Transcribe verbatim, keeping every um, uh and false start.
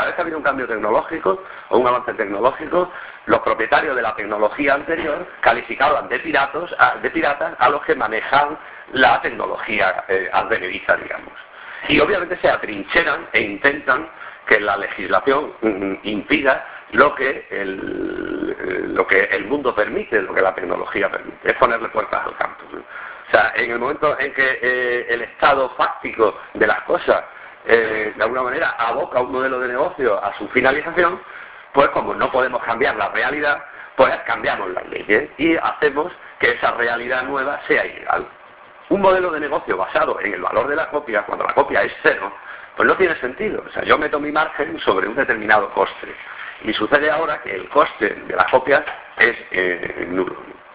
vez que ha habido un cambio tecnológico o un avance tecnológico, los propietarios de la tecnología anterior calificaban de piratas a, de piratas a los que manejan la tecnología eh, advenediza, digamos. Y obviamente se atrincheran e intentan que la legislación mm, impida lo que, el, lo que el mundo permite, lo que la tecnología permite, es ponerle puertas al campo, ¿no? O sea, en el momento en que eh, el estado fáctico de las cosas eh, de alguna manera aboca un modelo de negocio a su finalización, pues como no podemos cambiar la realidad, pues cambiamos las leyes y hacemos que esa realidad nueva sea ilegal. Un modelo de negocio basado en el valor de la copia, cuando la copia es cero, pues no tiene sentido. O sea, yo meto mi margen sobre un determinado coste. Y sucede ahora que el coste de la copia es eh, nulo.